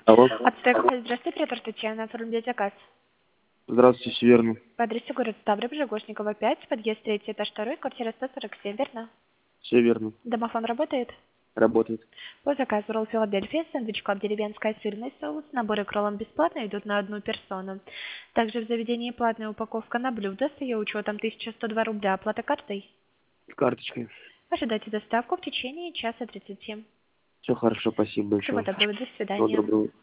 Алло. Здравствуйте, оператор Татьяна, оформляет заказ. Здравствуйте, все верно. По адресу город Ставрополь, Жигошникова, 5, подъезд 3, этаж 2, квартира 147, верно? Все верно. Домофон работает? Работает. По заказу ролл Филадельфия, сэндвич клаб деревенская, сырный соус, наборы к роллам бесплатно идут на одну персону. Также в заведении платная упаковка на блюдо с ее учетом 1102 рубля, оплата картой. С карточкой. Ожидайте доставку в течение часа 30. Все хорошо, спасибо Всего большое. доброго, до Всего свидания. доброго.